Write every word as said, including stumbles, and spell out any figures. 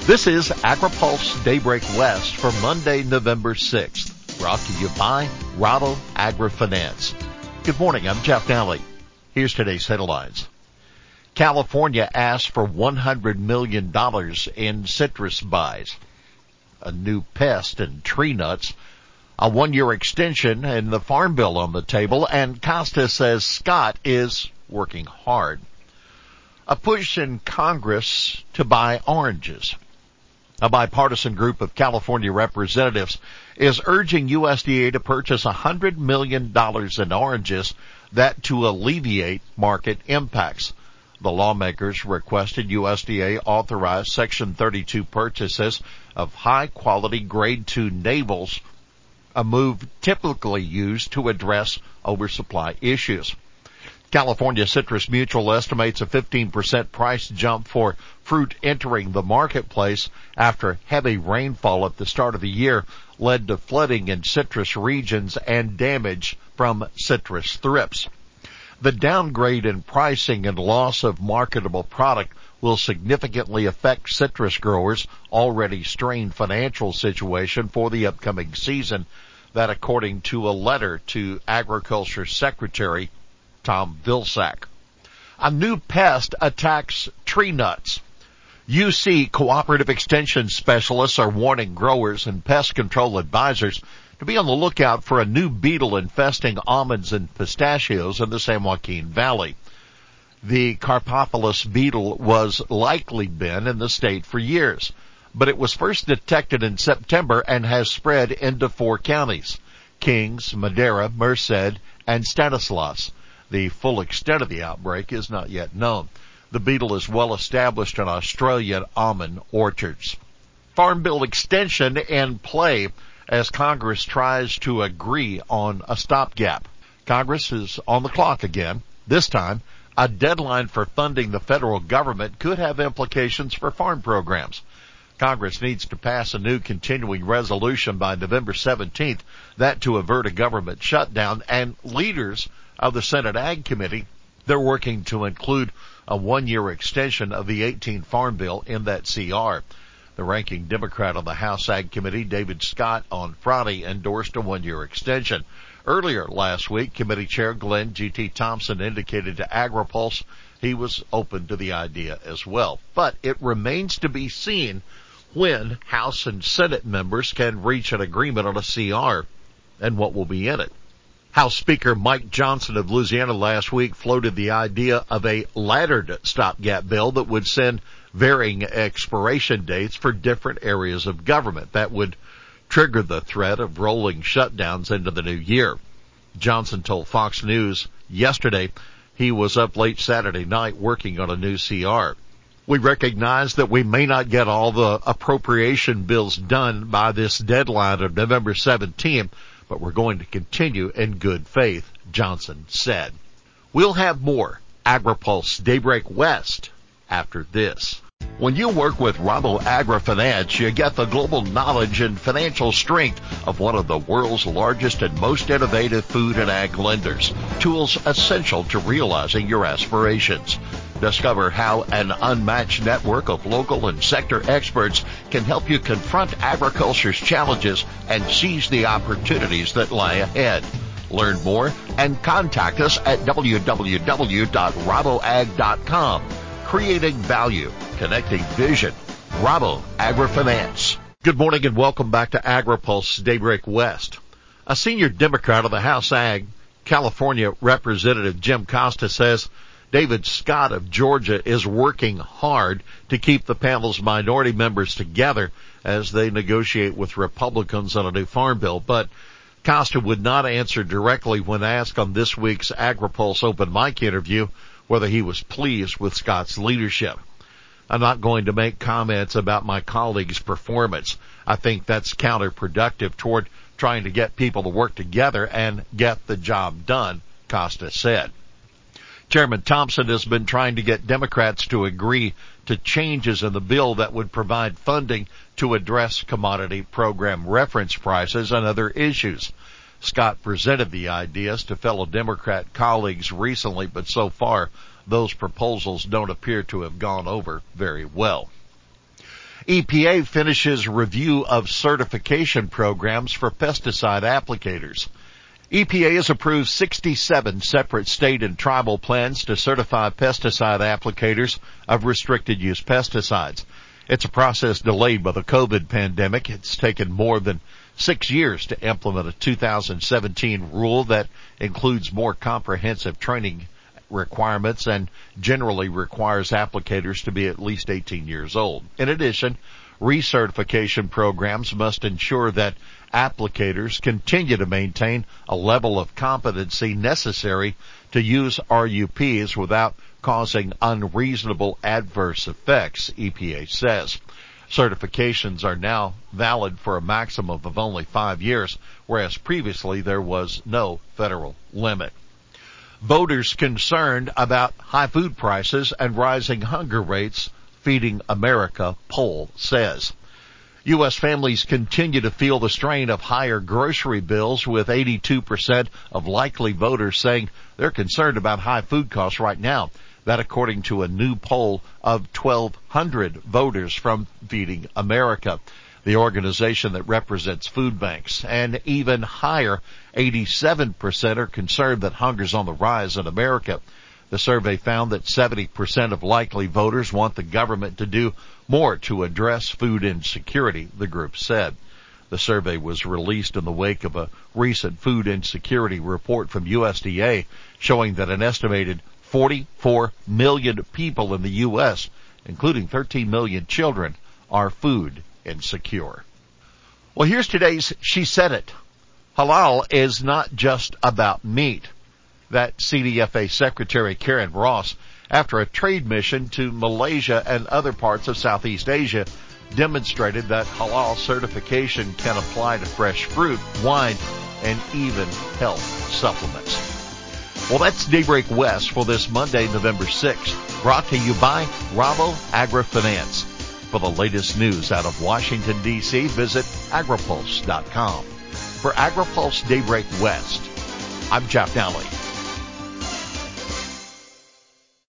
This is AgriPulse Daybreak West for Monday, November sixth, brought to you by Rabo AgriFinance. Good morning, I'm Jeff Nally. Here's today's headlines. California asked for one hundred million dollars in citrus buys. A new pest in tree nuts. A one-year extension in the Farm Bill on the table, and Costa says Scott is working hard. A push in Congress to buy oranges. A bipartisan group of California representatives is urging U S D A to purchase one hundred million dollars in oranges, that to alleviate market impacts. The lawmakers requested U S D A authorize Section thirty-two purchases of high-quality Grade two navels, a move typically used to address oversupply issues. California Citrus Mutual estimates a fifteen percent price jump for fruit entering the marketplace after heavy rainfall at the start of the year led to flooding in citrus regions and damage from citrus thrips. The downgrade in pricing and loss of marketable product will significantly affect citrus growers' already strained financial situation for the upcoming season, that according to a letter to Agriculture Secretary Tom Vilsack. A new pest attacks tree nuts. U C Cooperative Extension Specialists are warning growers and pest control advisors to be on the lookout for a new beetle infesting almonds and pistachios in the San Joaquin Valley. The Carpophilus beetle was likely been in the state for years, but it was first detected in September and has spread into four counties: Kings, Madera, Merced, and Stanislaus. The full extent of the outbreak is not yet known. The beetle is well established in Australian almond orchards. Farm Bill extension in play as Congress tries to agree on a stopgap. Congress is on the clock again. This time, a deadline for funding the federal government could have implications for farm programs. Congress needs to pass a new continuing resolution by November seventeenth, that to avert a government shutdown, and leaders of the Senate Ag Committee, they're working to include a one-year extension of the eighteenth Farm Bill in that C R. The ranking Democrat on the House Ag Committee, David Scott, on Friday endorsed a one-year extension. Earlier last week, Committee Chair Glenn G T. Thompson indicated to AgriPulse he was open to the idea as well. But it remains to be seen when House and Senate members can reach an agreement on a C R and what will be in it. House Speaker Mike Johnson of Louisiana last week floated the idea of a laddered stopgap bill that would send varying expiration dates for different areas of government. That would trigger the threat of rolling shutdowns into the new year. Johnson told Fox News yesterday he was up late Saturday night working on a new C R. We recognize that we may not get all the appropriation bills done by this deadline of November seventeenth, but we're going to continue in good faith, Johnson said. We'll have more AgriPulse Daybreak West after this. When you work with Rabo AgriFinance, you get the global knowledge and financial strength of one of the world's largest and most innovative food and ag lenders. Tools essential to realizing your aspirations. Discover how an unmatched network of local and sector experts can help you confront agriculture's challenges and seize the opportunities that lie ahead. Learn more and contact us at w w w dot raboag dot com. Creating value, connecting vision. Rabo AgriFinance. Good morning and welcome back to AgriPulse Daybreak West. A senior Democrat of the House Ag, California Representative Jim Costa, says David Scott of Georgia is working hard to keep the panel's minority members together as they negotiate with Republicans on a new farm bill. But Costa would not answer directly when asked on this week's AgriPulse Open Mic interview whether he was pleased with Scott's leadership. I'm not going to make comments about my colleague's performance. I think that's counterproductive toward trying to get people to work together and get the job done, Costa said. Chairman Thompson has been trying to get Democrats to agree to changes in the bill that would provide funding to address commodity program reference prices and other issues. Scott presented the ideas to fellow Democrat colleagues recently, but so far those proposals don't appear to have gone over very well. E P A finishes review of certification programs for pesticide applicators. E P A has approved sixty-seven separate state and tribal plans to certify pesticide applicators of restricted use pesticides. It's a process delayed by the COVID pandemic. It's taken more than six years to implement a two thousand seventeen rule that includes more comprehensive training requirements and generally requires applicators to be at least eighteen years old. In addition, recertification programs must ensure that applicators continue to maintain a level of competency necessary to use R U Ps without causing unreasonable adverse effects, E P A says. Certifications are now valid for a maximum of only five years, whereas previously there was no federal limit. Voters concerned about high food prices and rising hunger rates, Feeding America poll says. U S families continue to feel the strain of higher grocery bills, with eighty-two percent of likely voters saying they're concerned about high food costs right now. That according to a new poll of twelve hundred voters from Feeding America, the organization that represents food banks. And even higher, eighty-seven percent are concerned that hunger's on the rise in America. The survey found that seventy percent of likely voters want the government to do more to address food insecurity, the group said. The survey was released in the wake of a recent food insecurity report from U S D A showing that an estimated forty-four million people in the U S, including thirteen million children, are food insecure. Well, here's today's She Said It. Halal is not just about meat. That C D F A Secretary Karen Ross, after a trade mission to Malaysia and other parts of Southeast Asia, demonstrated that halal certification can apply to fresh fruit, wine, and even health supplements. Well, that's Daybreak West for this Monday, November sixth, brought to you by Rabo AgriFinance. For the latest news out of Washington, D C, visit agripulse dot com. For AgriPulse Daybreak West, I'm Jeff Nally.